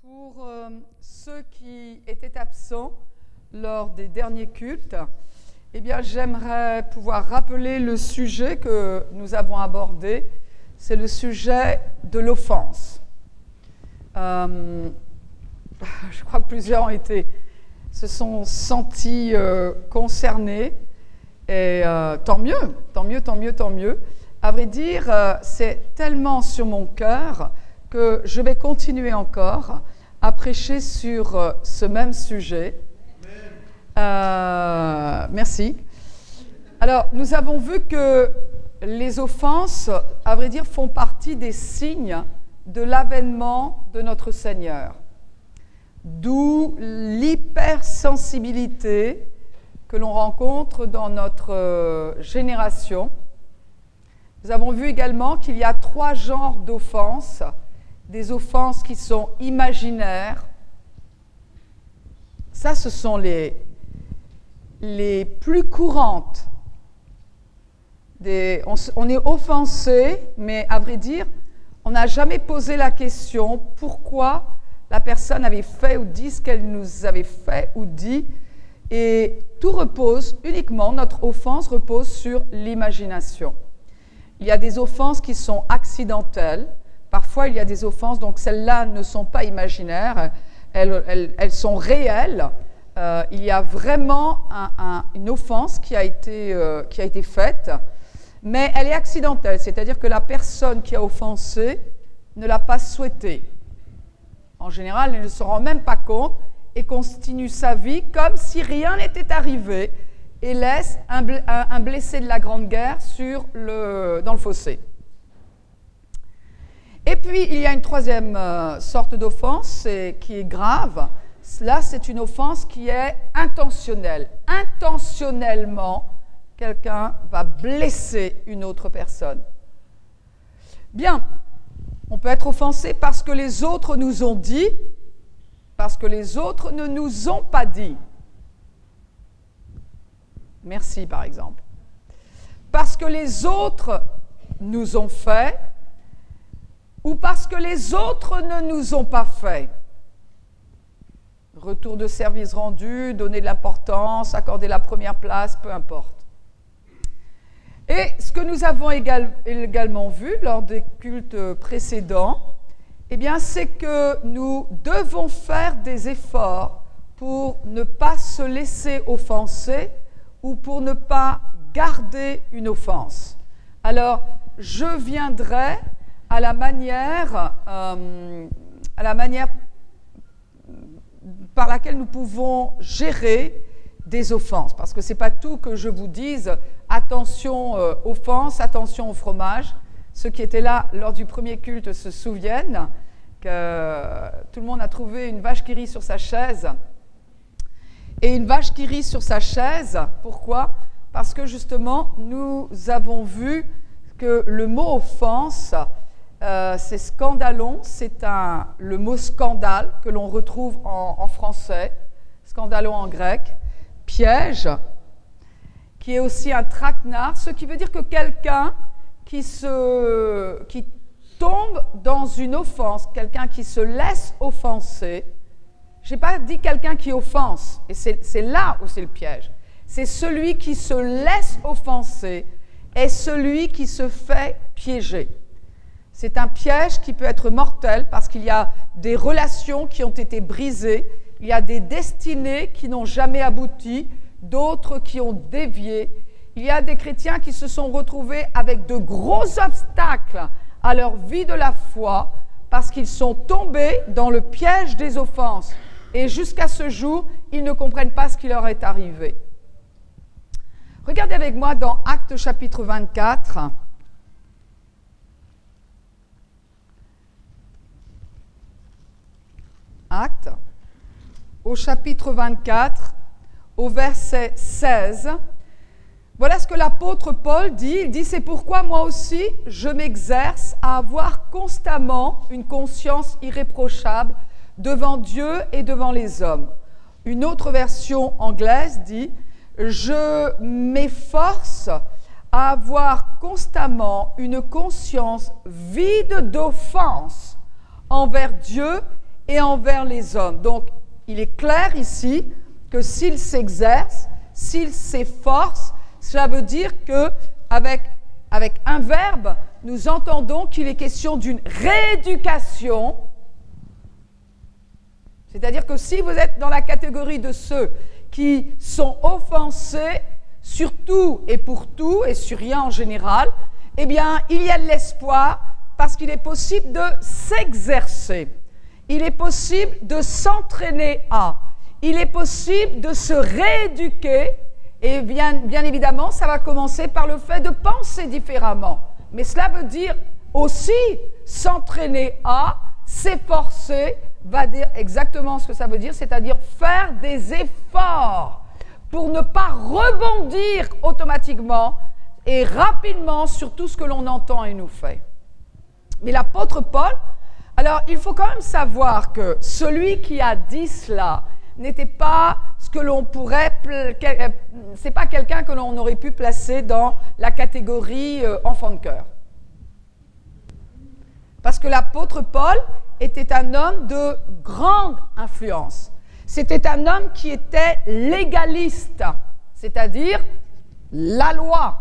Pour ceux qui étaient absents lors des derniers cultes, eh bien, j'aimerais pouvoir rappeler le sujet que nous avons abordé. C'est le sujet de l'offense. Je crois que plusieurs se sont sentis concernés. Et tant mieux. À vrai dire, c'est tellement sur mon cœur que je vais continuer encore à prêcher sur ce même sujet. Merci. Alors, nous avons vu que les offenses, à vrai dire, font partie des signes de l'avènement de notre Seigneur. D'où l'hypersensibilité que l'on rencontre dans notre génération. Nous avons vu également qu'il y a 3 genres d'offenses. Des offenses qui sont imaginaires. Ça, ce sont les plus courantes. On est offensé, mais à vrai dire, on n'a jamais posé la question pourquoi la personne avait fait ou dit ce qu'elle nous avait fait ou dit. Et tout repose, uniquement, notre offense repose sur l'imagination. Il y a des offenses qui sont accidentelles. Parfois, il y a des offenses, donc celles-là ne sont pas imaginaires, elles sont réelles. Il y a vraiment une offense qui a été faite, mais elle est accidentelle, c'est-à-dire que la personne qui a offensé ne l'a pas souhaité. En général, elle ne se rend même pas compte et continue sa vie comme si rien n'était arrivé et laisse un blessé de la Grande Guerre dans le fossé. Et puis, il y a une 3e sorte d'offense qui est grave. Là, c'est une offense qui est intentionnelle. Intentionnellement, quelqu'un va blesser une autre personne. Bien, on peut être offensé parce que les autres nous ont dit, parce que les autres ne nous ont pas dit. Merci, par exemple. Parce que les autres nous ont fait, ou parce que les autres ne nous ont pas fait. Retour de service rendu, donner de l'importance, accorder la première place, peu importe. Et ce que nous avons également vu lors des cultes précédents, eh bien, c'est que nous devons faire des efforts pour ne pas se laisser offenser ou pour ne pas garder une offense. Alors, je viendrai à la manière par laquelle nous pouvons gérer des offenses. Parce que ce n'est pas tout que je vous dise, attention offense, attention au fromage. Ceux qui étaient là lors du premier culte se souviennent que tout le monde a trouvé une vache qui rit sur sa chaise. Et une vache qui rit sur sa chaise, pourquoi ? Parce que justement, nous avons vu que le mot offense, c'est scandalon, c'est le mot scandale que l'on retrouve en français, scandalon en grec, piège, qui est aussi un traquenard, ce qui veut dire que quelqu'un qui tombe dans une offense, quelqu'un qui se laisse offenser. Je n'ai pas dit quelqu'un qui offense, et c'est là où c'est le piège. C'est celui qui se laisse offenser et celui qui se fait piéger. C'est un piège qui peut être mortel parce qu'il y a des relations qui ont été brisées, il y a des destinées qui n'ont jamais abouti, d'autres qui ont dévié. Il y a des chrétiens qui se sont retrouvés avec de gros obstacles à leur vie de la foi parce qu'ils sont tombés dans le piège des offenses. Et jusqu'à ce jour, ils ne comprennent pas ce qui leur est arrivé. Regardez avec moi dans Actes chapitre 24. Actes, au chapitre 24, au verset 16. Voilà ce que l'apôtre Paul dit. Il dit « C'est pourquoi moi aussi, je m'exerce à avoir constamment une conscience irréprochable devant Dieu et devant les hommes. » Une autre version anglaise dit « Je m'efforce à avoir constamment une conscience vide d'offense envers Dieu et envers les hommes. Donc, il est clair ici que s'il s'exerce, s'il s'efforce, cela veut dire qu'avec un verbe, nous entendons qu'il est question d'une rééducation. C'est-à-dire que si vous êtes dans la catégorie de ceux qui sont offensés sur tout et pour tout et sur rien en général, eh bien, il y a de l'espoir parce qu'il est possible de s'exercer. Il est possible de s'entraîner à. Il est possible de se rééduquer. Et bien évidemment, ça va commencer par le fait de penser différemment. Mais cela veut dire aussi s'entraîner à, s'efforcer, va dire exactement ce que ça veut dire, c'est-à-dire faire des efforts pour ne pas rebondir automatiquement et rapidement sur tout ce que l'on entend et nous fait. Mais l'apôtre Paul, alors il faut quand même savoir que celui qui a dit cela n'était pas ce que l'on pourrait, c'est pas quelqu'un que l'on aurait pu placer dans la catégorie enfant de cœur. Parce que l'apôtre Paul était un homme de grande influence. C'était un homme qui était légaliste, c'est-à-dire la loi.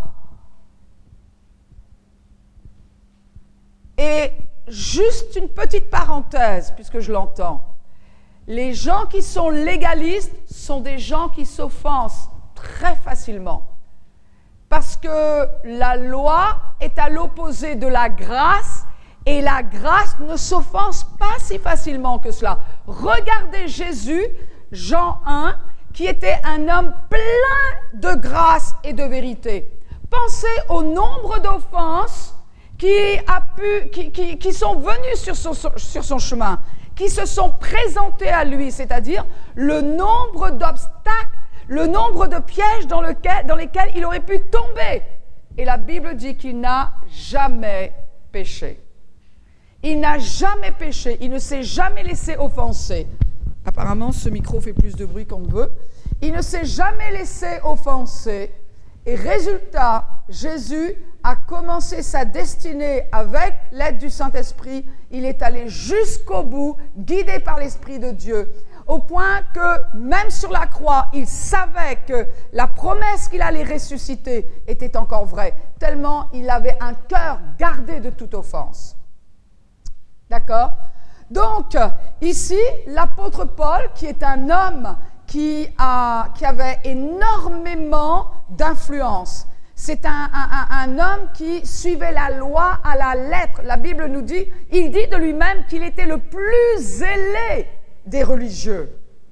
Et juste une petite parenthèse, puisque je l'entends. Les gens qui sont légalistes sont des gens qui s'offensent très facilement. Parce que la loi est à l'opposé de la grâce et la grâce ne s'offense pas si facilement que cela. Regardez Jésus, Jean 1, qui était un homme plein de grâce et de vérité. Pensez au nombre d'offenses qui sont venues sur son chemin, qui se sont présentés à lui, c'est-à-dire le nombre d'obstacles, le nombre de pièges dans lesquels il aurait pu tomber. Et la Bible dit qu'il n'a jamais péché. Il n'a jamais péché, il ne s'est jamais laissé offenser. Apparemment, ce micro fait plus de bruit qu'on ne veut. Il ne s'est jamais laissé offenser. Et résultat, Jésus a commencé sa destinée avec l'aide du Saint-Esprit. Il est allé jusqu'au bout, guidé par l'Esprit de Dieu, au point que même sur la croix, il savait que la promesse qu'il allait ressusciter était encore vraie, tellement il avait un cœur gardé de toute offense. D'accord ? Donc, ici, l'apôtre Paul, qui est un homme qui avait énormément d'influence, c'est un homme qui suivait la loi à la lettre. La Bible nous dit, il dit de lui-même qu'il était le plus zélé des religieux.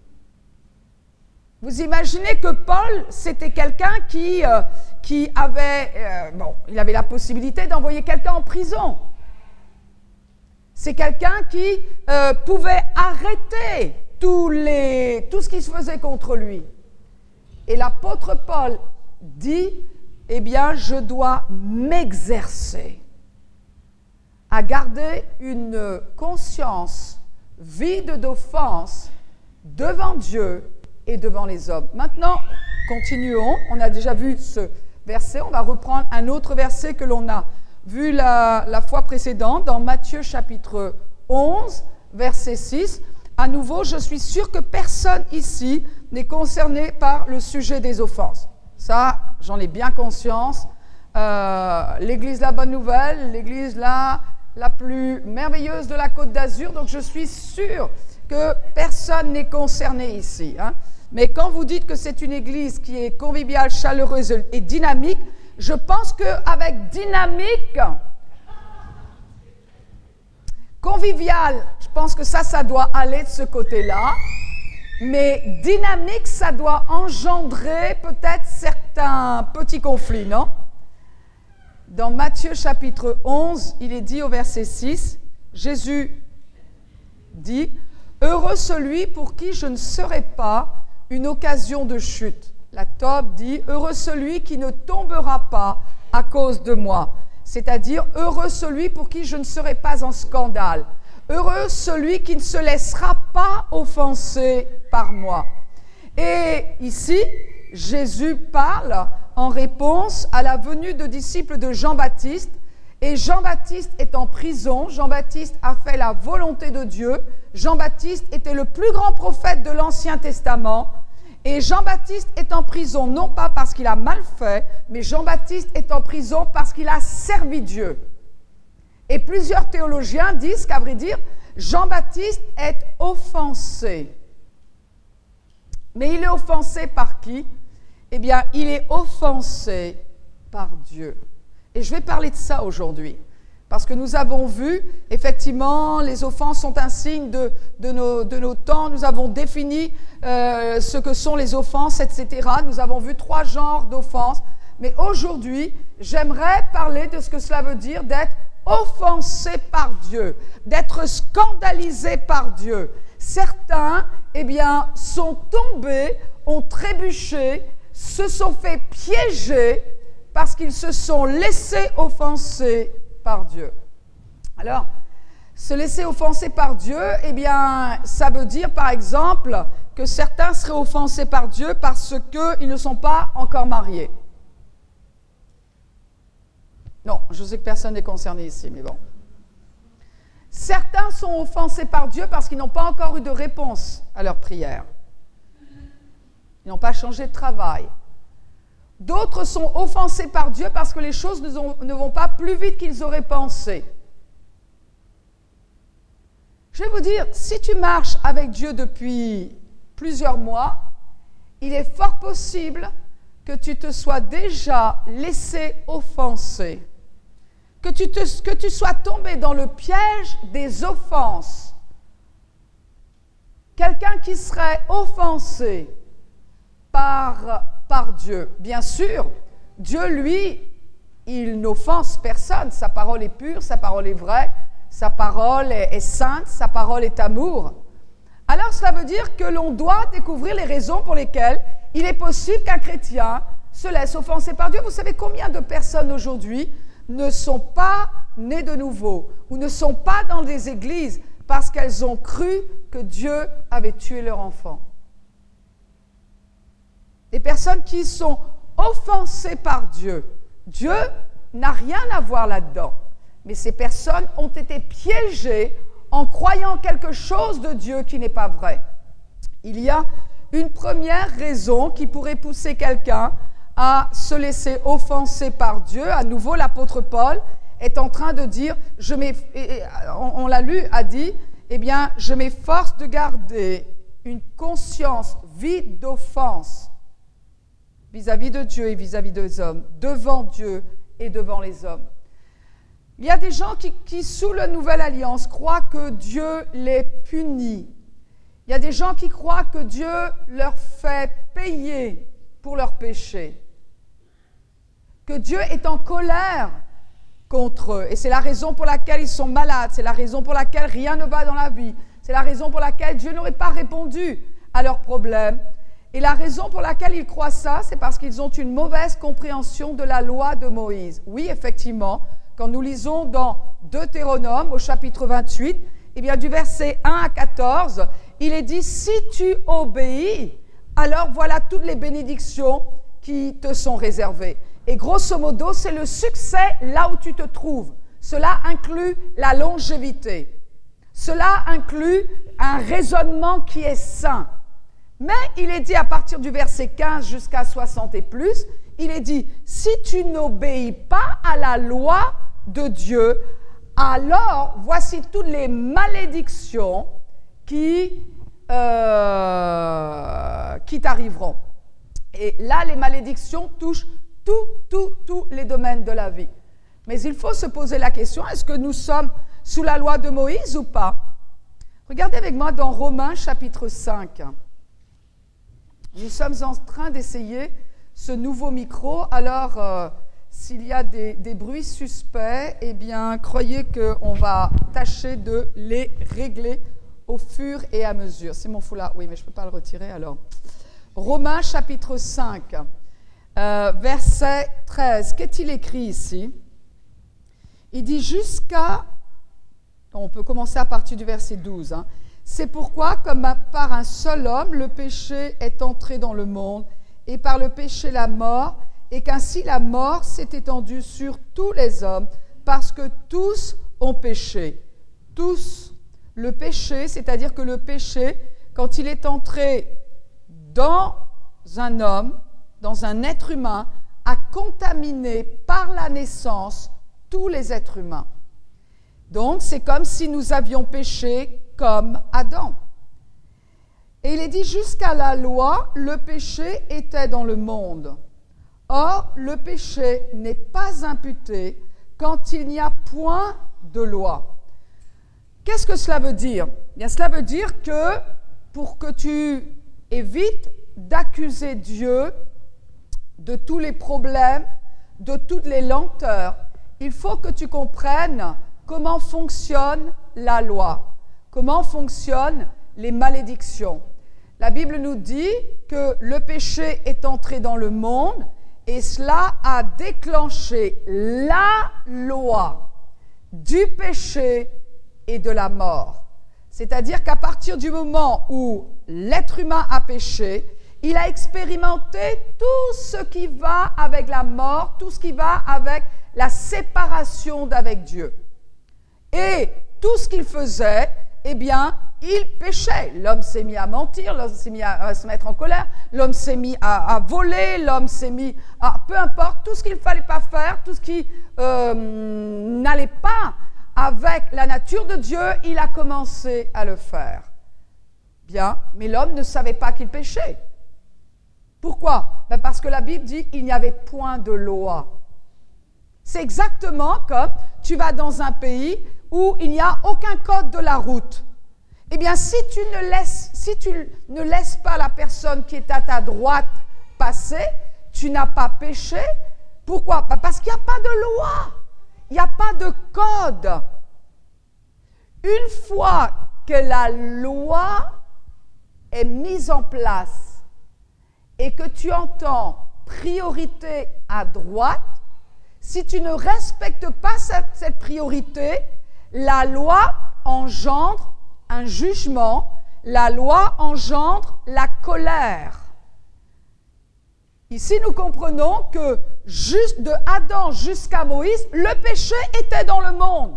Vous imaginez que Paul, c'était quelqu'un qui avait, il avait la possibilité d'envoyer quelqu'un en prison. C'est quelqu'un qui pouvait arrêter tout ce qui se faisait contre lui. Et l'apôtre Paul dit, eh bien, je dois m'exercer à garder une conscience vide d'offense devant Dieu et devant les hommes. Maintenant, continuons. On a déjà vu ce verset. On va reprendre un autre verset que l'on a vu la fois précédente, dans Matthieu chapitre 11, verset 6. À nouveau, je suis sûr que personne ici n'est concerné par le sujet des offenses. Ça, j'en ai bien conscience. L'église La Bonne Nouvelle, l'église la plus merveilleuse de la Côte d'Azur, donc je suis sûr que personne n'est concerné ici. Hein. Mais quand vous dites que c'est une église qui est conviviale, chaleureuse et dynamique, je pense qu'avec dynamique, convivial, je pense que ça doit aller de ce côté-là. Mais dynamique, ça doit engendrer peut-être certains petits conflits, non ? Dans Matthieu chapitre 11, il est dit au verset 6, Jésus dit « Heureux celui pour qui je ne serai pas une occasion de chute. » La Tobe dit « Heureux celui qui ne tombera pas à cause de moi. » C'est-à-dire « Heureux celui pour qui je ne serai pas en scandale. » Heureux celui qui ne se laissera pas offenser par moi. Et ici, Jésus parle en réponse à la venue de disciples de Jean-Baptiste Et Jean-Baptiste est en prison. Jean-Baptiste a fait la volonté de Dieu. Jean-Baptiste était le plus grand prophète de l'Ancien Testament. Et Jean-Baptiste est en prison, non pas parce qu'il a mal fait, mais Jean-Baptiste est en prison parce qu'il a servi Dieu. Et plusieurs théologiens disent qu'à vrai dire, Jean-Baptiste est offensé. Mais il est offensé par qui? Eh bien, il est offensé par Dieu. Et je vais parler de ça aujourd'hui. Parce que nous avons vu, effectivement, les offenses sont un signe de nos temps. Nous avons défini ce que sont les offenses, etc. Nous avons vu 3 genres d'offenses. Mais aujourd'hui, j'aimerais parler de ce que cela veut dire d'être offensé par Dieu, d'être scandalisé par Dieu. Certains, eh bien, sont tombés, ont trébuché, se sont fait piéger parce qu'ils se sont laissés offenser par Dieu. Alors, se laisser offenser par Dieu, eh bien, ça veut dire, par exemple, que certains seraient offensés par Dieu parce qu'ils ne sont pas encore mariés. Non, je sais que personne n'est concerné ici, mais bon. Certains sont offensés par Dieu parce qu'ils n'ont pas encore eu de réponse à leur prière. Ils n'ont pas changé de travail. D'autres sont offensés par Dieu parce que les choses ne vont pas plus vite qu'ils auraient pensé. Je vais vous dire, si tu marches avec Dieu depuis plusieurs mois, il est fort possible que tu te sois déjà laissé offenser, que tu sois tombé dans le piège des offenses. Quelqu'un qui serait offensé par Dieu. Bien sûr, Dieu, lui, il n'offense personne. Sa parole est pure, sa parole est vraie, sa parole est sainte, sa parole est amour. Alors, cela veut dire que l'on doit découvrir les raisons pour lesquelles il est possible qu'un chrétien se laisse offenser par Dieu. Vous savez combien de personnes aujourd'hui ne sont pas nées de nouveau ou ne sont pas dans des églises parce qu'elles ont cru que Dieu avait tué leur enfant? Les personnes qui sont offensées par Dieu, Dieu n'a rien à voir là-dedans. Mais ces personnes ont été piégées en croyant quelque chose de Dieu qui n'est pas vrai. Il y a une première raison qui pourrait pousser quelqu'un à se laisser offenser par Dieu. À nouveau, l'apôtre Paul est en train de dire, on l'a lu, a dit, eh bien, je m'efforce de garder une conscience vide d'offense vis-à-vis de Dieu et vis-à-vis des hommes, devant Dieu et devant les hommes. Il y a des gens qui, sous la nouvelle alliance, croient que Dieu les punit. Il y a des gens qui croient que Dieu leur fait payer pour leurs péchés. Que Dieu est en colère contre eux. Et c'est la raison pour laquelle ils sont malades. C'est la raison pour laquelle rien ne va dans la vie. C'est la raison pour laquelle Dieu n'aurait pas répondu à leurs problèmes. Et la raison pour laquelle ils croient ça, c'est parce qu'ils ont une mauvaise compréhension de la loi de Moïse. Oui, effectivement, quand nous lisons dans Deutéronome, au chapitre 28, eh bien, du verset 1 à 14, il est dit « Si tu obéis, alors voilà toutes les bénédictions qui te sont réservées. » Et grosso modo, c'est le succès là où tu te trouves. Cela inclut la longévité. Cela inclut un raisonnement qui est sain. Mais il est dit à partir du verset 15 jusqu'à 60 et plus, il est dit, si tu n'obéis pas à la loi de Dieu, alors voici toutes les malédictions qui t'arriveront. Et là, les malédictions touchent tous les domaines de la vie. Mais il faut se poser la question, est-ce que nous sommes sous la loi de Moïse ou pas? Regardez avec moi dans Romains chapitre 5. Nous sommes en train d'essayer ce nouveau micro. Alors, s'il y a des bruits suspects, eh bien, croyez qu'on va tâcher de les régler au fur et à mesure. C'est mon foulard. Oui, mais je ne peux pas le retirer, alors. Romains chapitre 5, verset 13. Qu'est-il écrit ici? Il dit jusqu'à... On peut commencer à partir du verset 12, hein. C'est pourquoi, comme par un seul homme, le péché est entré dans le monde, et par le péché la mort, et qu'ainsi la mort s'est étendue sur tous les hommes, parce que tous ont péché. Tous. Le péché, c'est-à-dire que le péché, quand il est entré dans un homme, dans un être humain, a contaminé par la naissance tous les êtres humains. Donc, c'est comme si nous avions péché comme Adam. Et il est dit, jusqu'à la loi, le péché était dans le monde. Or, le péché n'est pas imputé quand il n'y a point de loi. Qu'est-ce que cela veut dire? Bien, cela veut dire que pour que tu évites d'accuser Dieu de tous les problèmes, de toutes les lenteurs, il faut que tu comprennes comment fonctionne la loi, comment fonctionnent les malédictions. La Bible nous dit que le péché est entré dans le monde et cela a déclenché la loi du péché et de la mort. C'est-à-dire qu'à partir du moment où l'être humain a péché, il a expérimenté tout ce qui va avec la mort, tout ce qui va avec la séparation d'avec Dieu. Et tout ce qu'il faisait, eh bien, il péchait. L'homme s'est mis à mentir, l'homme s'est mis à se mettre en colère, l'homme s'est mis à voler, l'homme s'est mis à... Peu importe, tout ce qu'il ne fallait pas faire, tout ce qui n'allait pas avec la nature de Dieu, il a commencé à le faire. Bien, mais l'homme ne savait pas qu'il péchait. Pourquoi? Parce que la Bible dit qu'il n'y avait point de loi. C'est exactement comme tu vas dans un pays où il n'y a aucun code de la route. Eh bien, si tu ne laisses pas la personne qui est à ta droite passer, tu n'as pas péché. Pourquoi? Parce qu'il n'y a pas de loi, il n'y a pas de code. Une fois que la loi est mise en place et que tu entends priorité à droite, si tu ne respectes pas cette priorité, la loi engendre un jugement, la loi engendre la colère. Ici, nous comprenons que juste de Adam jusqu'à Moïse, le péché était dans le monde.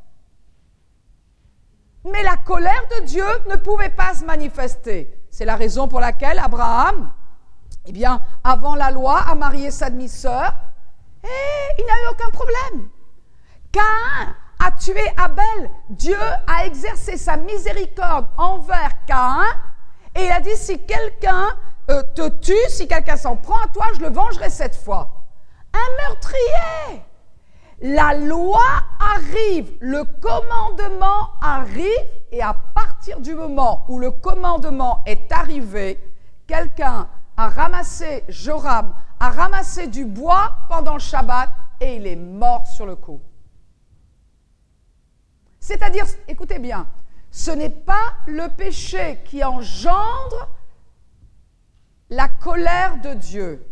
Mais la colère de Dieu ne pouvait pas se manifester. C'est la raison pour laquelle Abraham, eh bien, avant la loi, a marié sa demi-sœur et il n'y a eu aucun problème. Caïn a tué Abel. Dieu a exercé sa miséricorde envers Caïn et il a dit, si quelqu'un te tue, si quelqu'un s'en prend à toi, je le vengerai 7 fois. Un meurtrier. La loi arrive, le commandement arrive, et à partir du moment où le commandement est arrivé, quelqu'un a ramassé, Joram a ramassé du bois pendant le Shabbat et il est mort sur le coup. C'est-à-dire, écoutez bien, ce n'est pas le péché qui engendre la colère de Dieu.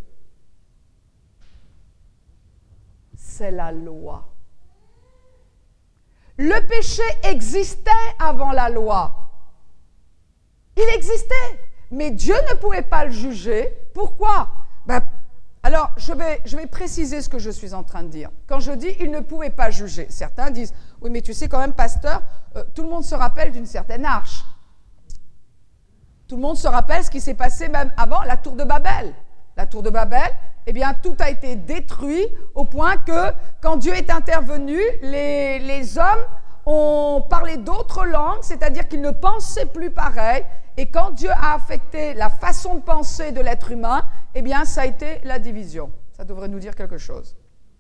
C'est la loi. Le péché existait avant la loi. Il existait, mais Dieu ne pouvait pas le juger. Pourquoi? Alors, je vais préciser ce que je suis en train de dire. Quand je dis « il ne pouvait pas juger », certains disent « oui, mais tu sais quand même, pasteur, tout le monde se rappelle d'une certaine arche. Tout le monde se rappelle ce qui s'est passé même avant la tour de Babel. La tour de Babel, eh bien, tout a été détruit au point que, quand Dieu est intervenu, les hommes ont parlé d'autres langues, c'est-à-dire qu'ils ne pensaient plus pareil. Et quand Dieu a affecté la façon de penser de l'être humain, eh bien, ça a été la division. Ça devrait nous dire quelque chose.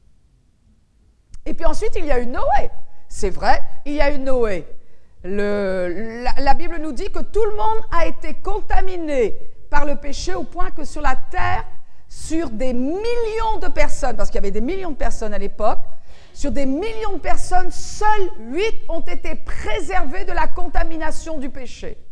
Et puis ensuite, il y a eu Noé. C'est vrai, il y a eu Noé. La Bible nous dit que tout le monde a été contaminé par le péché au point que sur la terre, sur des millions de personnes, parce qu'il y avait des millions de personnes à l'époque, sur des millions de personnes, seuls 8 ont été préservés de la contamination du péché.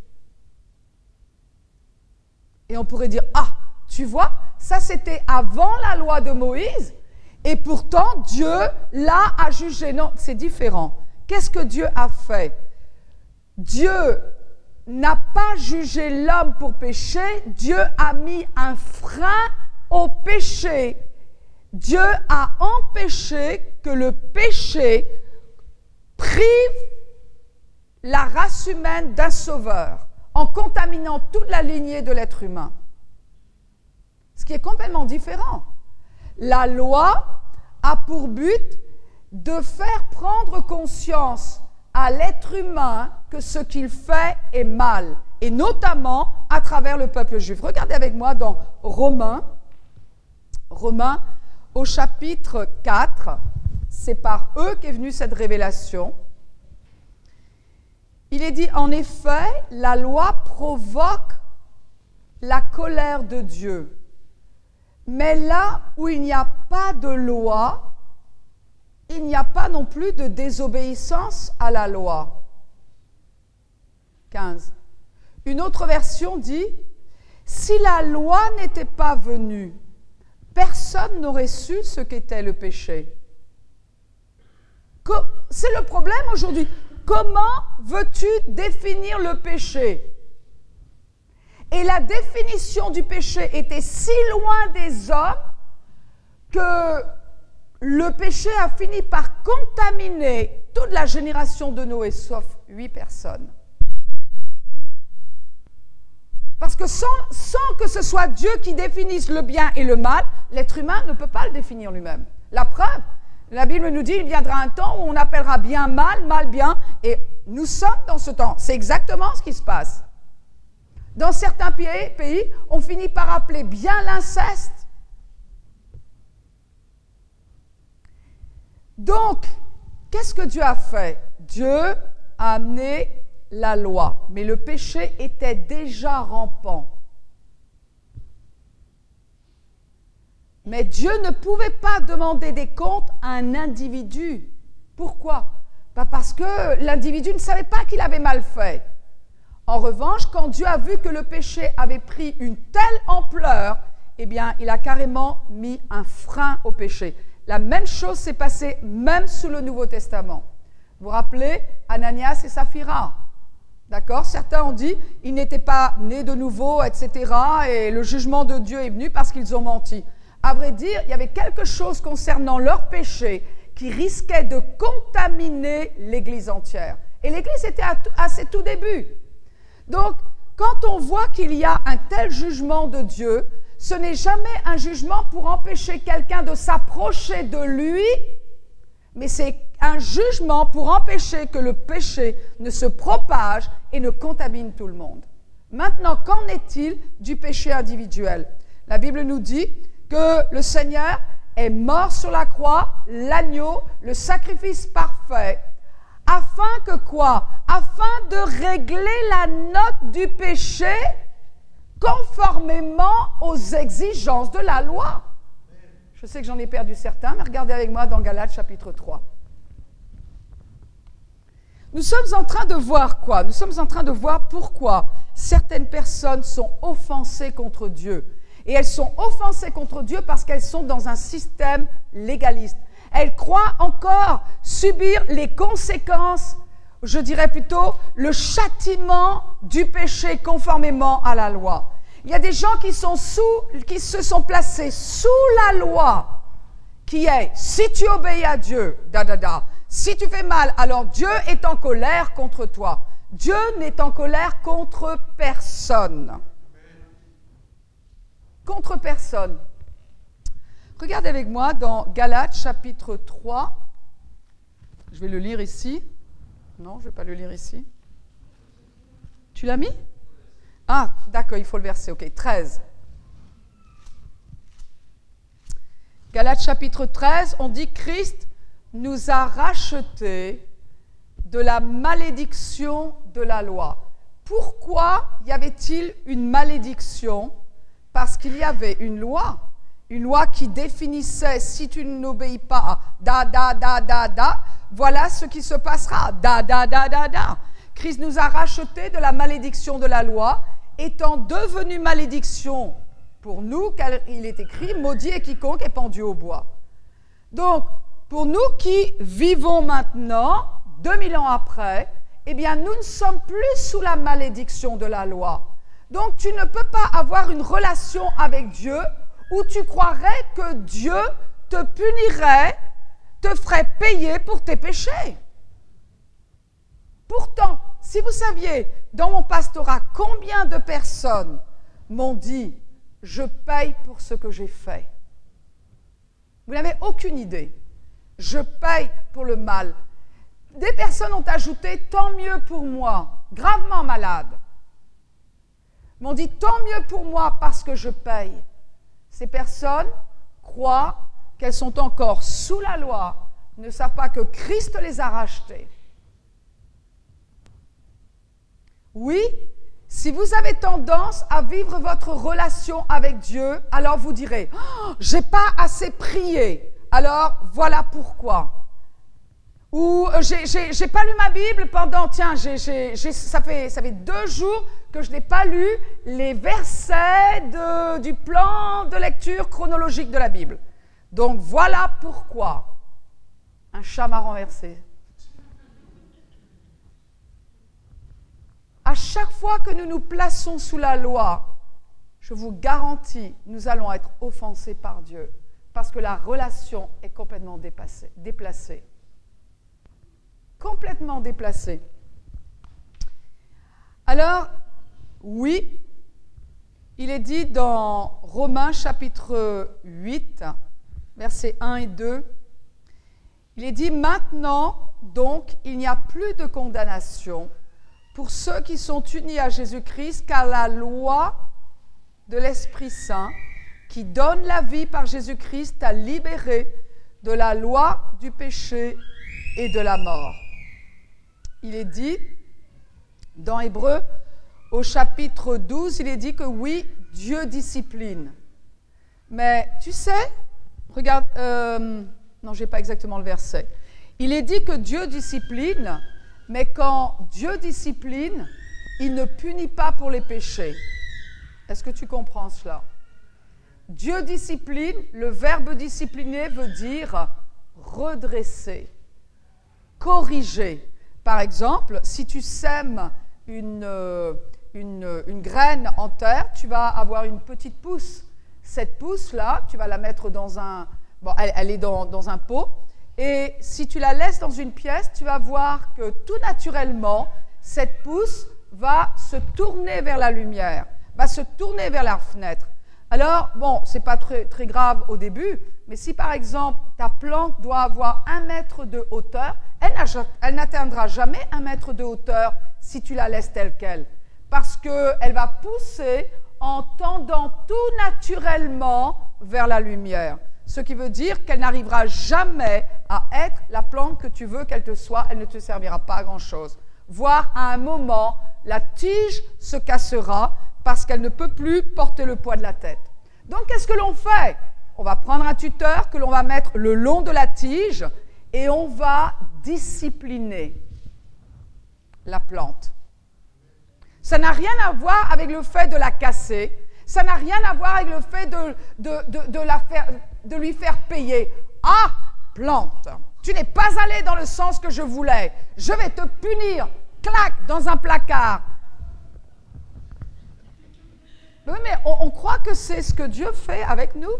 Et on pourrait dire, ah, tu vois, ça c'était avant la loi de Moïse, et pourtant Dieu là a jugé. Non, c'est différent. Qu'est-ce que Dieu a fait? Dieu n'a pas jugé l'homme pour pécher, Dieu a mis un frein au péché. Dieu a empêché que le péché prive la race humaine d'un sauveur en contaminant toute la lignée de l'être humain. Ce qui est complètement différent. La loi a pour but de faire prendre conscience à l'être humain que ce qu'il fait est mal, et notamment à travers le peuple juif. Regardez avec moi dans Romains au chapitre 4, c'est par eux qu'est venue cette révélation. Il est dit, en effet, la loi provoque la colère de Dieu. Mais là où il n'y a pas de loi, il n'y a pas non plus de désobéissance à la loi. 15. Une autre version dit, si la loi n'était pas venue, personne n'aurait su ce qu'était le péché. C'est le problème aujourd'hui. Comment veux-tu définir le péché? Et la définition du péché était si loin des hommes que le péché a fini par contaminer toute la génération de Noé, sauf 8 personnes. Parce que sans que ce soit Dieu qui définisse le bien et le mal, l'être humain ne peut pas le définir lui-même. La preuve, la Bible nous dit, il viendra un temps où on appellera bien mal, mal bien, et nous sommes dans ce temps. C'est exactement ce qui se passe. Dans certains pays, on finit par appeler bien l'inceste. Donc, qu'est-ce que Dieu a fait? Dieu a amené la loi, mais le péché était déjà rampant. Mais Dieu ne pouvait pas demander des comptes à un individu. Pourquoi? Parce que l'individu ne savait pas qu'il avait mal fait. En revanche, quand Dieu a vu que le péché avait pris une telle ampleur, eh bien, il a carrément mis un frein au péché. La même chose s'est passée même sous le Nouveau Testament. Vous vous rappelez Ananias et Saphira? D'accord? Certains ont dit ils n'étaient pas nés de nouveau, etc. Et le jugement de Dieu est venu parce qu'ils ont menti. À vrai dire, il y avait quelque chose concernant leur péché qui risquait de contaminer l'Église entière. Et l'Église était à ses tout débuts. Donc, quand on voit qu'il y a un tel jugement de Dieu, ce n'est jamais un jugement pour empêcher quelqu'un de s'approcher de lui, mais c'est un jugement pour empêcher que le péché ne se propage et ne contamine tout le monde. Maintenant, qu'en est-il du péché individuel? La Bible nous dit que le Seigneur est mort sur la croix, l'agneau, le sacrifice parfait, afin que quoi? Afin de régler la note du péché conformément aux exigences de la loi. Je sais que j'en ai perdu certains, mais regardez avec moi dans Galates chapitre 3. Nous sommes en train de voir quoi? Nous sommes en train de voir pourquoi certaines personnes sont offensées contre Dieu. Et elles sont offensées contre Dieu parce qu'elles sont dans un système légaliste. Elles croient encore subir les conséquences, je dirais plutôt le châtiment du péché conformément à la loi. Il y a des gens qui se sont placés sous la loi, qui est, si tu obéis à Dieu, si tu fais mal, alors Dieu est en colère contre toi. Dieu n'est en colère contre personne. Contre personne. Regardez avec moi dans Galates chapitre 3. Je vais le lire ici. Non, je ne vais pas le lire ici. Tu l'as mis? Ah, d'accord, il faut le verser. Ok, 13. Galates chapitre 13, on dit Christ nous a rachetés de la malédiction de la loi. Pourquoi y avait-il une malédiction? Parce qu'il y avait une loi qui définissait si tu n'obéis pas à voilà ce qui se passera, Christ nous a rachetés de la malédiction de la loi, étant devenu malédiction pour nous, car il est écrit, maudit est quiconque est pendu au bois. Donc, pour nous qui vivons maintenant, 2000 ans après, eh bien, nous ne sommes plus sous la malédiction de la loi. Donc, tu ne peux pas avoir une relation avec Dieu où tu croirais que Dieu te punirait te ferait payer pour tes péchés. Pourtant, si vous saviez, dans mon pastorat, combien de personnes m'ont dit « je paye pour ce que j'ai fait ». Vous n'avez aucune idée. Je paye pour le mal. Des personnes ont ajouté « tant mieux pour moi, gravement malade ». M'ont dit « tant mieux pour moi parce que je paye ». Ces personnes croient qu'elles sont encore sous la loi, ne savent pas que Christ les a rachetées. Oui, si vous avez tendance à vivre votre relation avec Dieu, alors vous direz oh, « j'ai pas assez prié, alors voilà pourquoi ». Ou « j'ai pas lu ma Bible pendant, tiens, ça fait 2 jours que je n'ai pas lu les versets du plan de lecture chronologique de la Bible. Donc voilà pourquoi un chat m'a renversé. » À chaque fois que nous nous plaçons sous la loi, je vous garantis, nous allons être offensés par Dieu, parce que la relation est complètement déplacée. Complètement déplacée. Alors, oui, il est dit dans Romains chapitre 8, versets 1 et 2, il est dit « Maintenant, donc, il n'y a plus de condamnation pour ceux qui sont unis à Jésus-Christ, car la loi de l'Esprit Saint, qui donne la vie par Jésus-Christ, a libéré de la loi du péché et de la mort. » Il est dit, dans Hébreux, au chapitre 12, il est dit que oui, Dieu discipline. Mais tu sais, regarde, non, je n'ai pas exactement le verset. Il est dit que Dieu discipline, mais quand Dieu discipline, il ne punit pas pour les péchés. Est-ce que tu comprends cela? Dieu discipline, le verbe discipliner veut dire redresser, corriger. Par exemple, si tu sèmes une graine en terre, tu vas avoir une petite pousse. Cette pousse-là, tu vas la mettre dans un... Bon, elle est dans un pot. Et si tu la laisses dans une pièce, tu vas voir que tout naturellement, cette pousse va se tourner vers la lumière, va se tourner vers la fenêtre. Alors, bon, ce n'est pas très grave au début, mais si par exemple, ta plante doit avoir 1 mètre de hauteur, elle n'atteindra jamais 1 mètre de hauteur si tu la laisses telle qu'elle, parce qu'elle va pousser en tendant tout naturellement vers la lumière. Ce qui veut dire qu'elle n'arrivera jamais à être la plante que tu veux qu'elle te soit, elle ne te servira pas à grand-chose. Voire à un moment, la tige se cassera parce qu'elle ne peut plus porter le poids de la tête. Donc, qu'est-ce que l'on fait? On va prendre un tuteur que l'on va mettre le long de la tige et on va discipliner la plante. Ça n'a rien à voir avec le fait de la casser, ça n'a rien à voir avec le fait de lui faire payer. Ah, plante, tu n'es pas allé dans le sens que je voulais, je vais te punir, clac, dans un placard. Oui, mais on croit que c'est ce que Dieu fait avec nous.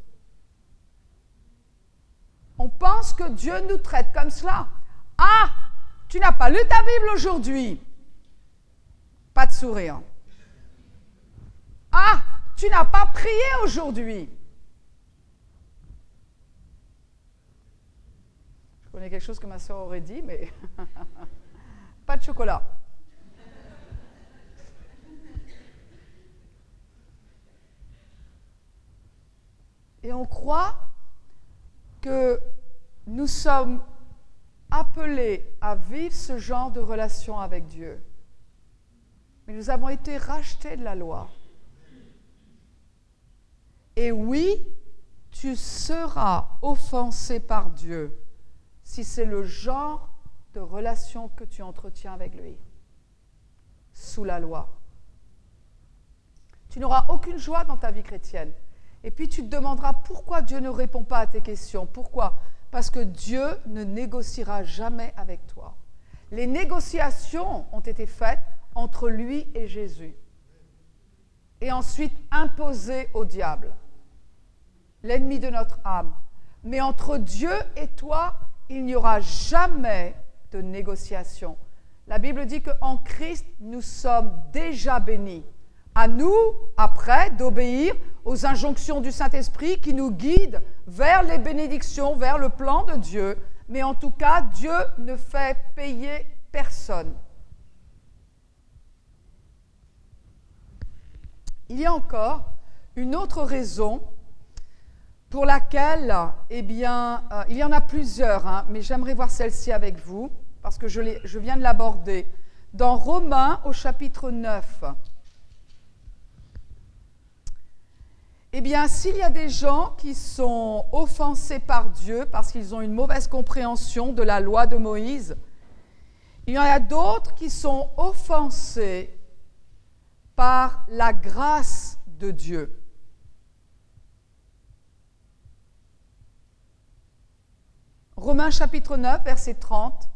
On pense que Dieu nous traite comme cela. Ah, tu n'as pas lu ta Bible aujourd'hui. Pas de sourire. Ah, tu n'as pas prié aujourd'hui. Je connais quelque chose que ma soeur aurait dit, mais pas de chocolat. Et on croit que nous sommes appelés à vivre ce genre de relation avec Dieu. Mais nous avons été rachetés de la loi. Et oui, tu seras offensé par Dieu si c'est le genre de relation que tu entretiens avec lui, sous la loi. Tu n'auras aucune joie dans ta vie chrétienne. Et puis tu te demanderas pourquoi Dieu ne répond pas à tes questions. Pourquoi? Parce que Dieu ne négociera jamais avec toi. Les négociations ont été faites entre lui et Jésus. Et ensuite imposées au diable, l'ennemi de notre âme. mais entre Dieu et toi, il n'y aura jamais de négociation. La Bible dit qu'en Christ, nous sommes déjà bénis. À nous, après, d'obéir aux injonctions du Saint-Esprit qui nous guident vers les bénédictions, vers le plan de Dieu. Mais en tout cas, Dieu ne fait payer personne. Il y a encore une autre raison pour laquelle, il y en a plusieurs, mais j'aimerais voir celle-ci avec vous, parce que je viens de l'aborder. Dans Romains, au chapitre 9, s'il y a des gens qui sont offensés par Dieu parce qu'ils ont une mauvaise compréhension de la loi de Moïse, il y en a d'autres qui sont offensés par la grâce de Dieu. Romains chapitre 9, verset 30.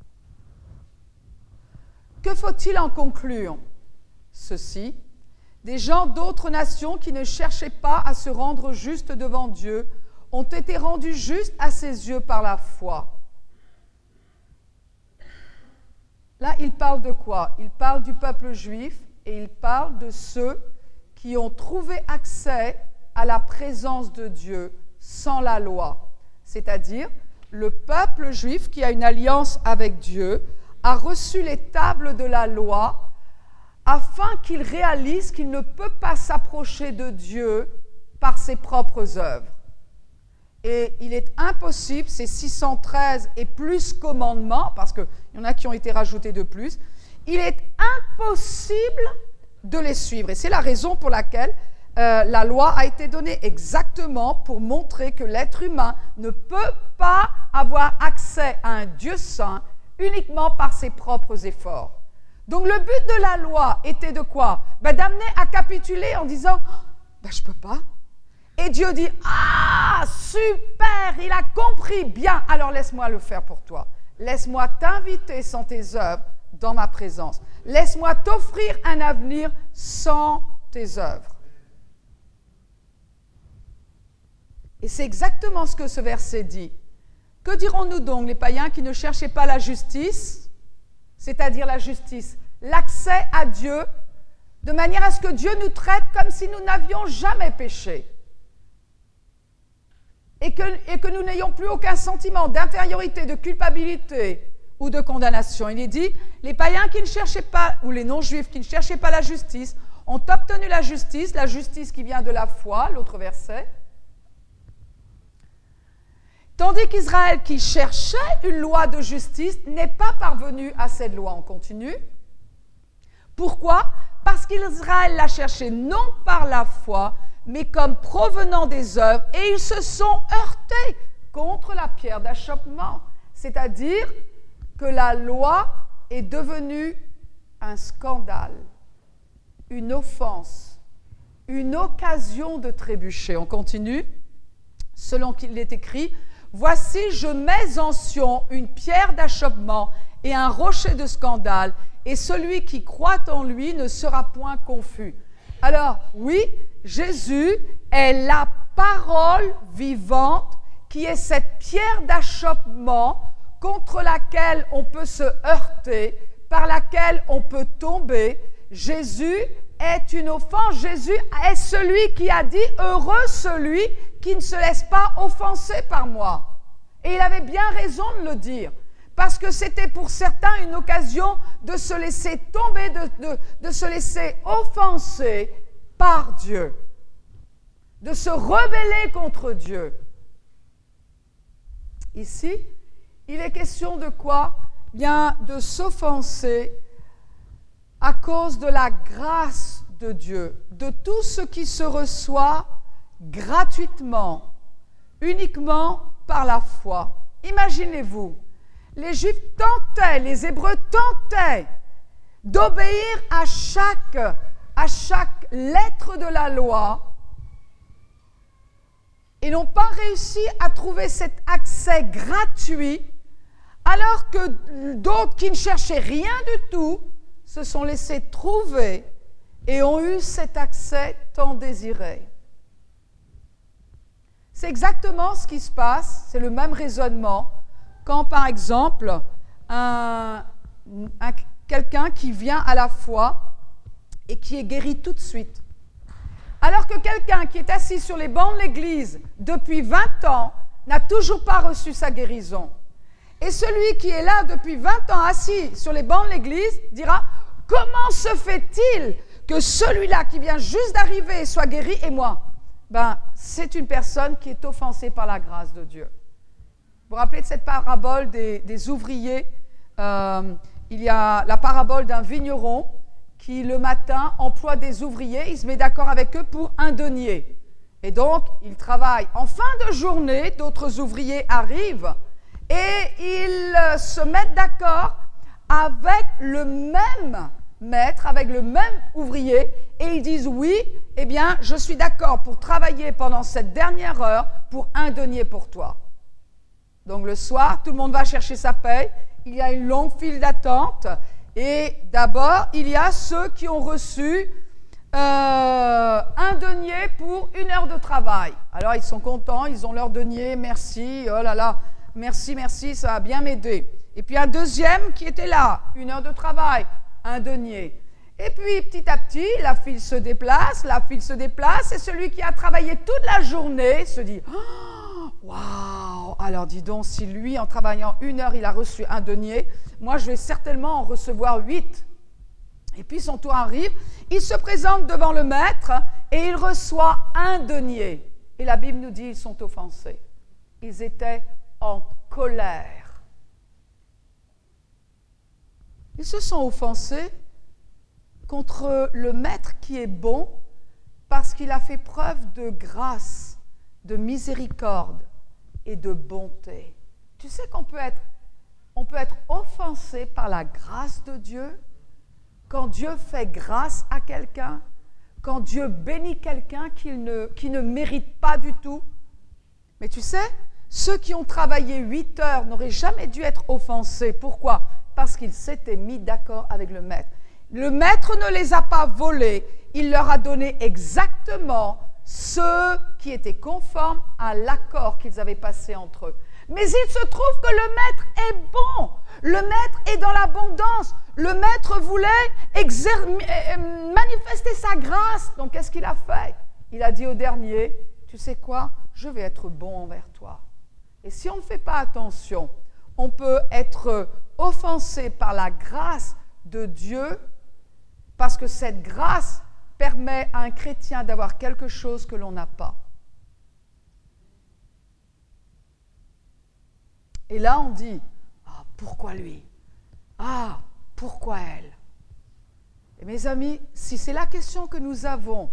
Que faut-il en conclure? Ceci, des gens d'autres nations qui ne cherchaient pas à se rendre justes devant Dieu ont été rendus justes à ses yeux par la foi. Là, il parle de quoi? Il parle du peuple juif et il parle de ceux qui ont trouvé accès à la présence de Dieu sans la loi. C'est-à-dire, le peuple juif qui a une alliance avec Dieu a reçu les tables de la loi afin qu'il réalise qu'il ne peut pas s'approcher de Dieu par ses propres œuvres. Et il est impossible, ces 613 et plus commandements, parce qu'il y en a qui ont été rajoutés de plus, il est impossible de les suivre. Et c'est la raison pour laquelle la loi a été donnée exactement pour montrer que l'être humain ne peut pas avoir accès à un Dieu saint uniquement par ses propres efforts. Donc le but de la loi était de quoi? D'amener à capituler en disant « je ne peux pas ». Et Dieu dit « Ah, super, il a compris, bien, alors laisse-moi le faire pour toi. Laisse-moi t'inviter sans tes œuvres dans ma présence. Laisse-moi t'offrir un avenir sans tes œuvres. » Et c'est exactement ce que ce verset dit. Que dirons-nous donc, les païens qui ne cherchaient pas la justice, c'est-à-dire la justice, l'accès à Dieu, de manière à ce que Dieu nous traite comme si nous n'avions jamais péché et que nous n'ayons plus aucun sentiment d'infériorité, de culpabilité ou de condamnation. Il est dit, les païens qui ne cherchaient pas, ou les non-juifs qui ne cherchaient pas la justice, ont obtenu la justice qui vient de la foi, l'autre verset, tandis qu'Israël qui cherchait une loi de justice n'est pas parvenu à cette loi. On continue. Pourquoi? Parce qu'Israël l'a cherché non par la foi, mais comme provenant des œuvres, et ils se sont heurtés contre la pierre d'achoppement. C'est-à-dire que la loi est devenue un scandale, une offense, une occasion de trébucher. On continue. Selon qu'il est écrit, « Voici, je mets en Sion une pierre d'achoppement et un rocher de scandale, et celui qui croit en lui ne sera point confus. » Alors, oui, Jésus est la parole vivante qui est cette pierre d'achoppement contre laquelle on peut se heurter, par laquelle on peut tomber. Jésus est une offense. Jésus est celui qui a dit « Heureux celui qui ne se laisse pas offenser par moi ». Et il avait bien raison de le dire, parce que c'était pour certains une occasion de se laisser tomber, de se laisser offenser par Dieu, de se rebeller contre Dieu. Ici, il est question de quoi? Bien, de s'offenser à cause de la grâce de Dieu, de tout ce qui se reçoit gratuitement, uniquement par la foi. Imaginez-vous, les Juifs tentaient, les Hébreux tentaient d'obéir à chaque lettre de la loi et n'ont pas réussi à trouver cet accès gratuit, alors que d'autres qui ne cherchaient rien du tout se sont laissés trouver et ont eu cet accès tant désiré. C'est exactement ce qui se passe, c'est le même raisonnement quand, par exemple, quelqu'un qui vient à la foi et qui est guéri tout de suite. Alors que quelqu'un qui est assis sur les bancs de l'église depuis 20 ans n'a toujours pas reçu sa guérison. Et celui qui est là depuis 20 ans assis sur les bancs de l'église dira « Comment se fait-il que celui-là qui vient juste d'arriver soit guéri et moi ?» C'est une personne qui est offensée par la grâce de Dieu. Vous vous rappelez de cette parabole des ouvriers? Il y a la parabole d'un vigneron qui, le matin, emploie des ouvriers, il se met d'accord avec eux pour un denier. Et donc, il travaille. En fin de journée, d'autres ouvriers arrivent et ils se mettent d'accord avec le même maître, avec le même ouvrier, et ils disent « Oui, eh bien, je suis d'accord pour travailler pendant cette dernière heure pour un denier pour toi. » Donc, le soir, tout le monde va chercher sa paye, il y a une longue file d'attente, et d'abord, il y a ceux qui ont reçu un denier pour une heure de travail. Alors, ils sont contents, ils ont leur denier, merci, oh là là, merci, merci, ça va bien m'aider. Et puis, un deuxième qui était là, une heure de travail, un denier. Et puis, petit à petit, la file se déplace, et celui qui a travaillé toute la journée se dit oh, « Waouh! Alors, dis donc, si lui, en travaillant une heure, il a reçu un denier, moi, je vais certainement en recevoir 8. » Et puis, son tour arrive, il se présente devant le maître et il reçoit un denier. Et la Bible nous dit ils sont offensés. Ils étaient en colère. Ils se sont offensés contre le maître qui est bon parce qu'il a fait preuve de grâce, de miséricorde et de bonté. Tu sais qu'on peut être offensé par la grâce de Dieu quand Dieu fait grâce à quelqu'un, quand Dieu bénit quelqu'un qui ne mérite pas du tout. Mais tu sais, ceux qui ont travaillé 8 heures n'auraient jamais dû être offensés. Pourquoi ? Parce qu'ils s'étaient mis d'accord avec le maître. Le maître ne les a pas volés, il leur a donné exactement ce qui était conforme à l'accord qu'ils avaient passé entre eux. Mais il se trouve que le maître est bon, le maître est dans l'abondance, le maître voulait manifester sa grâce. Donc qu'est-ce qu'il a fait? Il a dit au dernier, tu sais quoi, je vais être bon envers toi. Et si on ne fait pas attention, on peut être offensé par la grâce de Dieu parce que cette grâce permet à un chrétien d'avoir quelque chose que l'on n'a pas. Et là, on dit, ah, pourquoi lui? Ah, pourquoi elle? Et mes amis, si c'est la question que nous avons,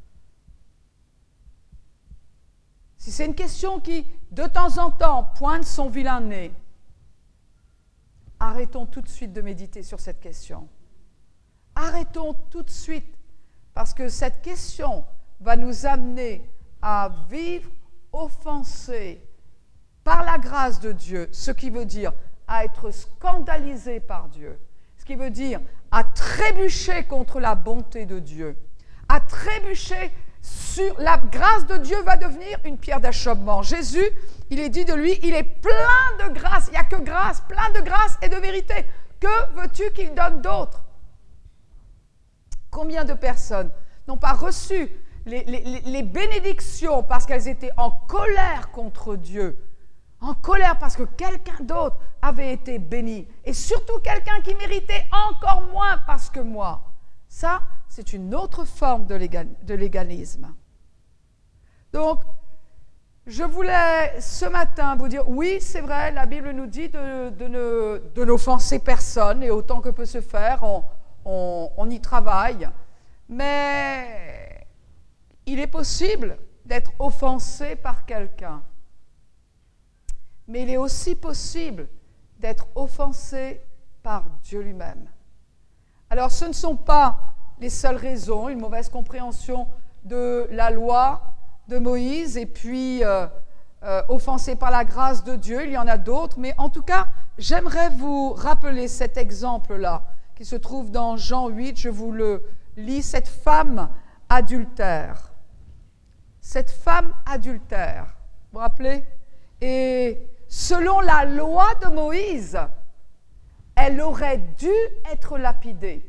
si c'est une question qui, de temps en temps, pointe son vilain nez, arrêtons tout de suite de méditer sur cette question. Arrêtons tout de suite, parce que cette question va nous amener à vivre offensés par la grâce de Dieu, ce qui veut dire à être scandalisé par Dieu, ce qui veut dire à trébucher contre la bonté de Dieu, à trébucher sur la grâce de Dieu va devenir une pierre d'achoppement. Jésus, il est dit de lui, il est plein de grâce, il n'y a que grâce, plein de grâce et de vérité. Que veux-tu qu'il donne d'autre? Combien de personnes n'ont pas reçu les bénédictions parce qu'elles étaient en colère contre Dieu, en colère parce que quelqu'un d'autre avait été béni, et surtout quelqu'un qui méritait encore moins parce que moi. Ça, c'est une autre forme de légalisme. Donc, je voulais ce matin vous dire, oui, c'est vrai, la Bible nous dit de n'offenser personne, et autant que peut se faire, on y travaille, mais il est possible d'être offensé par quelqu'un. Mais il est aussi possible d'être offensé par Dieu lui-même. Alors, ce ne sont pas les seules raisons, une mauvaise compréhension de la loi de Moïse, et puis offensé par la grâce de Dieu, il y en a d'autres, mais en tout cas, j'aimerais vous rappeler cet exemple-là, qui se trouve dans Jean 8, je vous le lis, cette femme adultère. Cette femme adultère. vous rappelez? Et selon la loi de Moïse, elle aurait dû être lapidée.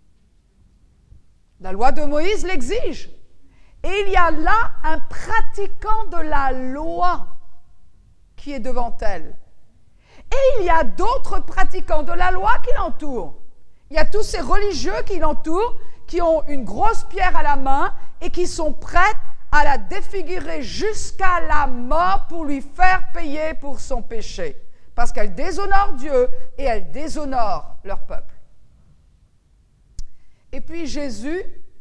La loi de Moïse l'exige. Et il y a là un pratiquant de la loi qui est devant elle. Et il y a d'autres pratiquants de la loi qui l'entourent. Il y a tous ces religieux qui l'entourent, qui ont une grosse pierre à la main et qui sont prêts à la défigurer jusqu'à la mort pour lui faire payer pour son péché. Parce qu'elle déshonore Dieu et elle déshonore leur peuple. Et puis Jésus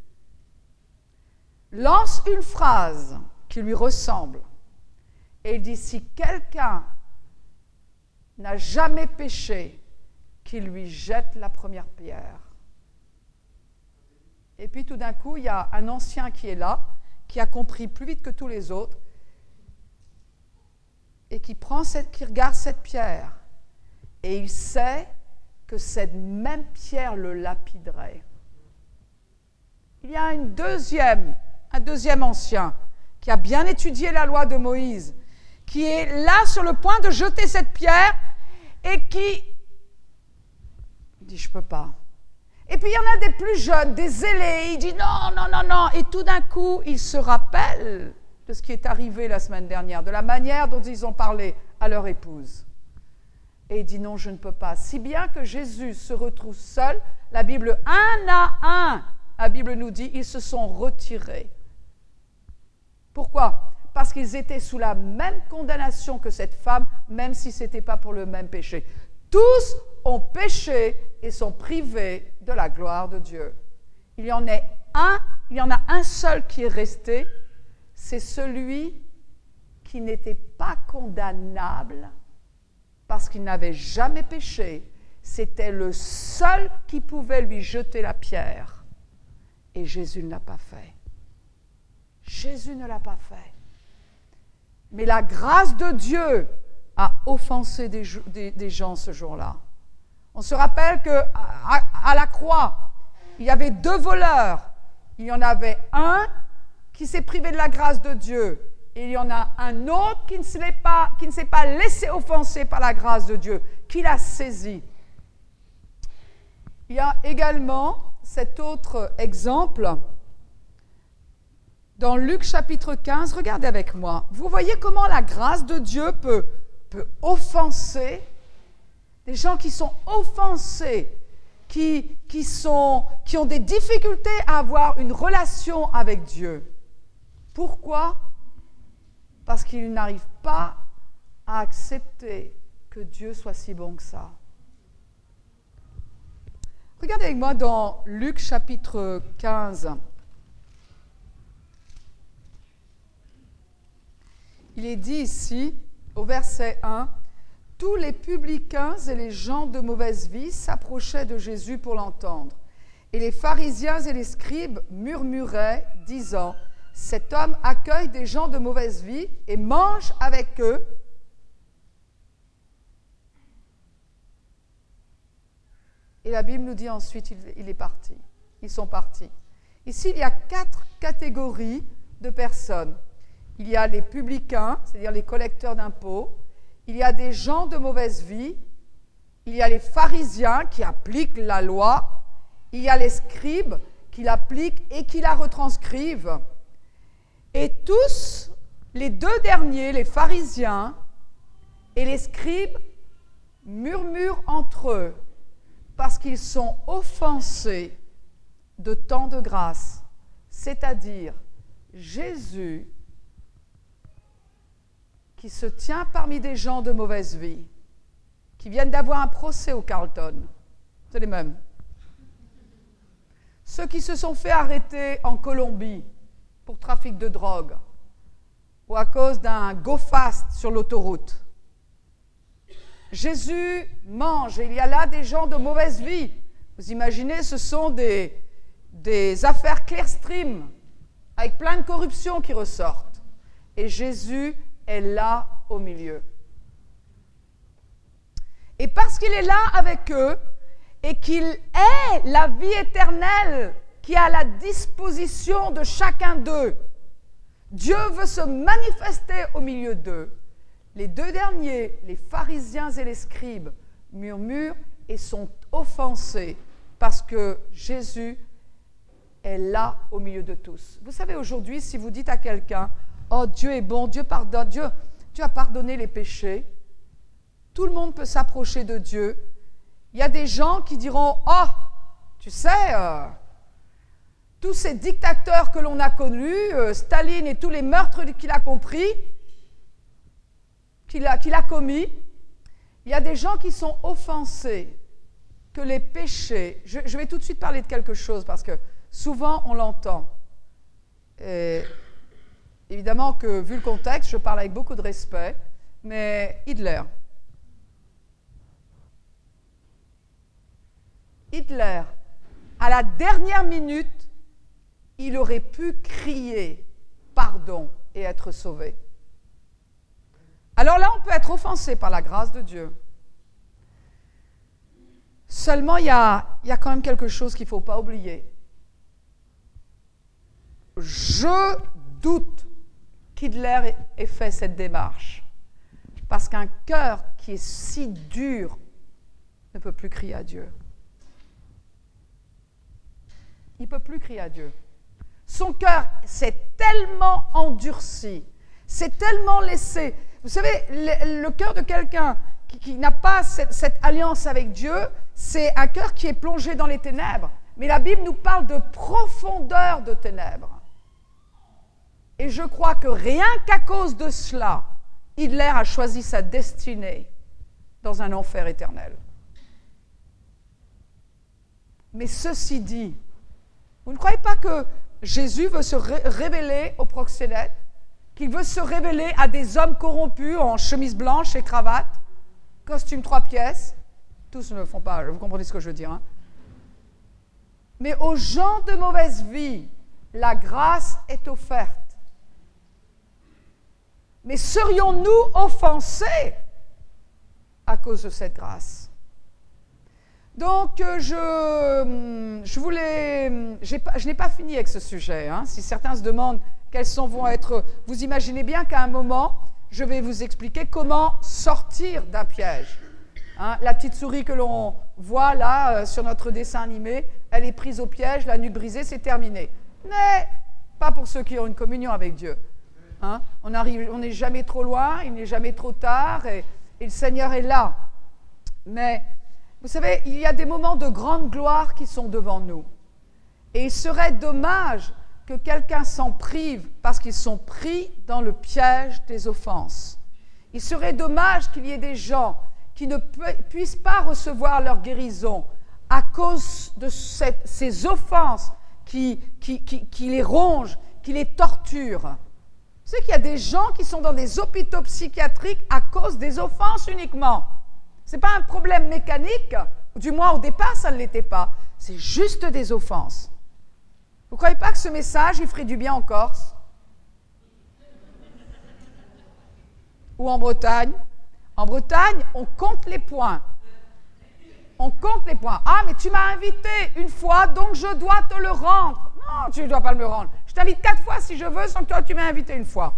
lance une phrase qui lui ressemble. Et il dit, si quelqu'un n'a jamais péché, qu'il lui jette la première pierre. Et puis tout d'un coup, il y a un ancien qui est là, qui a compris plus vite que tous les autres, et qui regarde cette pierre, et il sait que cette même pierre le lapiderait. Il y a un deuxième ancien qui a bien étudié la loi de Moïse, qui est là sur le point de jeter cette pierre et qui dit, je ne peux pas. Et puis il y en a des plus jeunes, des zélés, il dit non, non, non, non. Et tout d'un coup, il se rappelle de ce qui est arrivé la semaine dernière, de la manière dont ils ont parlé à leur épouse. Et il dit non, je ne peux pas. Si bien que Jésus se retrouve seul, la Bible, un à un, la Bible nous dit, ils se sont retirés. Pourquoi? Parce qu'ils étaient sous la même condamnation que cette femme, même si ce n'était pas pour le même péché. Tous ont péché et sont privés de la gloire de Dieu. Il y en a un seul qui est resté, c'est celui qui n'était pas condamnable parce qu'il n'avait jamais péché. C'était le seul qui pouvait lui jeter la pierre. Et Jésus ne l'a pas fait. Jésus ne l'a pas fait. Mais la grâce de Dieu a offensé des gens ce jour-là. On se rappelle qu'à la croix, il y avait 2 voleurs. Il y en avait un qui s'est privé de la grâce de Dieu. Et il y en a un autre qui ne s'est pas laissé offenser par la grâce de Dieu, qui l'a saisi. Il y a également cet autre exemple dans Luc chapitre 15. Regardez avec moi. Vous voyez comment la grâce de Dieu peut offenser des gens qui sont offensés, qui ont des difficultés à avoir une relation avec Dieu. Pourquoi? Parce qu'ils n'arrivent pas à accepter que Dieu soit si bon que ça. Regardez avec moi dans Luc chapitre 15. Il est dit ici, au verset 1, « Tous les publicains et les gens de mauvaise vie s'approchaient de Jésus pour l'entendre. Et les pharisiens et les scribes murmuraient, disant, « Cet homme accueille des gens de mauvaise vie et mange avec eux. » Et la Bible nous dit ensuite, il est parti. Ils sont partis. Ici, il y a 4 catégories de personnes. Il y a les publicains, c'est-à-dire les collecteurs d'impôts. Il y a des gens de mauvaise vie. Il y a les pharisiens qui appliquent la loi. Il y a les scribes qui l'appliquent et qui la retranscrivent. Et tous, les 2 derniers, les pharisiens et les scribes, murmurent entre eux parce qu'ils sont offensés de tant de grâce, c'est-à-dire Jésus qui se tient parmi des gens de mauvaise vie, qui viennent d'avoir un procès au Carlton. C'est les mêmes. Ceux qui se sont fait arrêter en Colombie pour trafic de drogue ou à cause d'un go fast sur l'autoroute. Jésus mange et il y a là des gens de mauvaise vie. Vous imaginez, ce sont des affaires Clearstream avec plein de corruption qui ressortent. Et Jésus est là au milieu. Et parce qu'il est là avec eux et qu'il est la vie éternelle qui est à la disposition de chacun d'eux, Dieu veut se manifester au milieu d'eux. Les deux derniers, les pharisiens et les scribes, murmurent et sont offensés parce que Jésus est là au milieu de tous. Vous savez, aujourd'hui, si vous dites à quelqu'un « Oh, Dieu est bon, Dieu pardonne, Dieu a pardonné les péchés », tout le monde peut s'approcher de Dieu. Il y a des gens qui diront « Oh, tu sais, tous ces dictateurs que l'on a connus, Staline et tous les meurtres qu'il a compris, qu'il a commis, il y a des gens qui sont offensés que les péchés... Je vais tout de suite parler de quelque chose parce que souvent on l'entend. Et évidemment que, vu le contexte, je parle avec beaucoup de respect, mais Hitler, à la dernière minute, il aurait pu crier pardon et être sauvé. Alors là, on peut être offensé par la grâce de Dieu. Seulement, il y a quand même quelque chose qu'il ne faut pas oublier. Je doute qu'Hitler ait fait cette démarche. Parce qu'un cœur qui est si dur ne peut plus crier à Dieu. Il ne peut plus crier à Dieu. Son cœur s'est tellement endurci, s'est tellement laissé. Vous savez, le cœur de quelqu'un qui n'a pas cette alliance avec Dieu, c'est un cœur qui est plongé dans les ténèbres. Mais la Bible nous parle de profondeur de ténèbres. Et je crois que rien qu'à cause de cela, Hitler a choisi sa destinée dans un enfer éternel. Mais ceci dit, vous ne croyez pas que Jésus veut se révéler aux proxénètes, qu'il veut se révéler à des hommes corrompus en chemise blanche et cravate, costume 3 pièces, tous ne le font pas, vous comprenez ce que je veux dire, hein? Mais aux gens de mauvaise vie, la grâce est offerte. Mais serions-nous offensés à cause de cette grâce? Donc, je n'ai pas fini avec ce sujet. Hein. Si certains se demandent quels vont être... Vous imaginez bien qu'à un moment, je vais vous expliquer comment sortir d'un piège. Hein, la petite souris que l'on voit là sur notre dessin animé, elle est prise au piège, la nuque brisée, c'est terminé. Mais pas pour ceux qui ont une communion avec Dieu. Hein. On n'est jamais trop loin, il n'est jamais trop tard, et le Seigneur est là. Mais... vous savez, il y a des moments de grande gloire qui sont devant nous. Et il serait dommage que quelqu'un s'en prive parce qu'ils sont pris dans le piège des offenses. Il serait dommage qu'il y ait des gens qui ne puissent pas recevoir leur guérison à cause de ces offenses qui les rongent, qui les torturent. Vous savez qu'il y a des gens qui sont dans des hôpitaux psychiatriques à cause des offenses uniquement. Ce n'est pas un problème mécanique, ou du moins au départ ça ne l'était pas, c'est juste des offenses. Vous ne croyez pas que ce message, il ferait du bien en Corse? Ou en Bretagne? En Bretagne, on compte les points. On compte les points. Ah, mais tu m'as invité une fois, donc je dois te le rendre. Non, tu ne dois pas me le rendre. Je t'invite 4 fois si je veux, sans que toi tu m'aies invité une fois.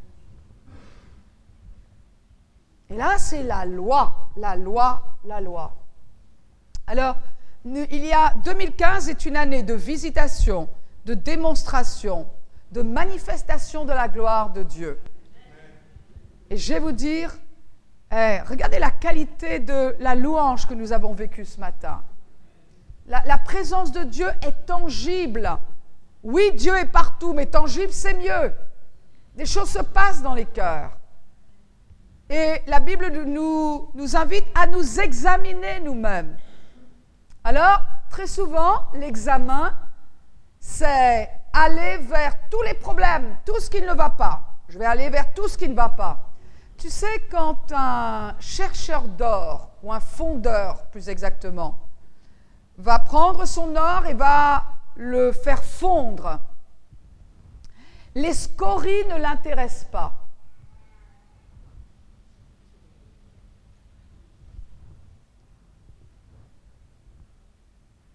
Et là, c'est la loi, la loi, la loi. Alors, 2015 est une année de visitation, de démonstration, de manifestation de la gloire de Dieu. Et je vais vous dire, regardez la qualité de la louange que nous avons vécue ce matin. La présence de Dieu est tangible. Oui, Dieu est partout, mais tangible, c'est mieux. Des choses se passent dans les cœurs. Et la Bible nous invite à nous examiner nous-mêmes. Alors, très souvent, l'examen, c'est aller vers tous les problèmes, tout ce qui ne va pas. Je vais aller vers tout ce qui ne va pas. Tu sais, quand un chercheur d'or, ou un fondeur plus exactement, va prendre son or et va le faire fondre, les scories ne l'intéressent pas.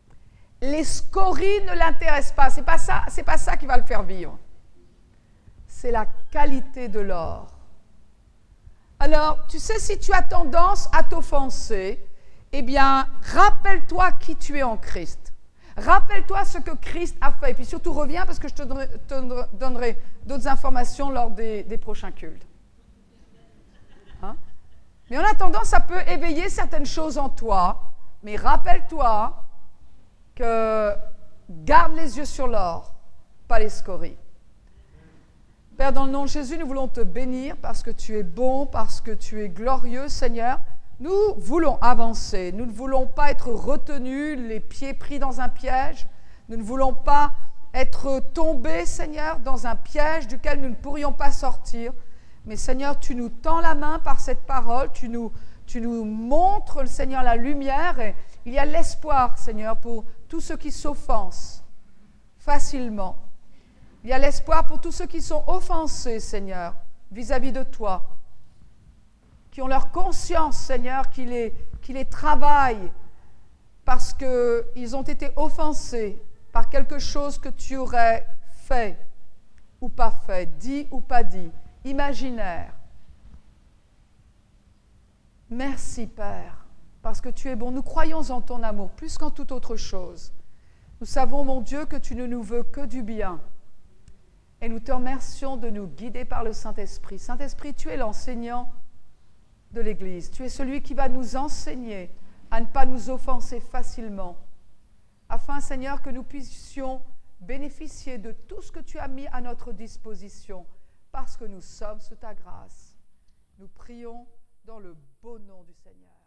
Les scories ne l'intéressent pas. C'est pas ça qui va le faire vivre. c'est la qualité de l'or. Alors, tu sais, si tu as tendance à t'offenser, eh bien, rappelle-toi qui tu es en Christ. Rappelle-toi ce que Christ a fait. Et puis surtout, reviens parce que je te donnerai d'autres informations lors des prochains cultes. Hein? Mais en attendant, ça peut éveiller certaines choses en toi. Mais rappelle-toi que garde les yeux sur l'or, pas les scories. Père, dans le nom de Jésus, nous voulons te bénir parce que tu es bon, parce que tu es glorieux, Seigneur. Nous voulons avancer. Nous ne voulons pas être retenus, les pieds pris dans un piège. Nous ne voulons pas être tombés, Seigneur, dans un piège duquel nous ne pourrions pas sortir. Mais Seigneur, tu nous tends la main par cette parole. Tu nous montres, Seigneur, la lumière. Et il y a l'espoir, Seigneur, pour tous ceux qui s'offensent facilement. Il y a l'espoir pour tous ceux qui sont offensés, Seigneur, vis-à-vis de toi, qui ont leur conscience, Seigneur, qui les travaillent parce qu'ils ont été offensés par quelque chose que tu aurais fait ou pas fait, dit ou pas dit, imaginaire. Merci, Père, parce que tu es bon. Nous croyons en ton amour plus qu'en toute autre chose. Nous savons, mon Dieu, que tu ne nous veux que du bien. Et nous te remercions de nous guider par le Saint-Esprit. Saint-Esprit, tu es l'enseignant de l'Église. Tu es celui qui va nous enseigner à ne pas nous offenser facilement, afin, Seigneur, que nous puissions bénéficier de tout ce que tu as mis à notre disposition, parce que nous sommes sous ta grâce. Nous prions dans le beau nom du Seigneur.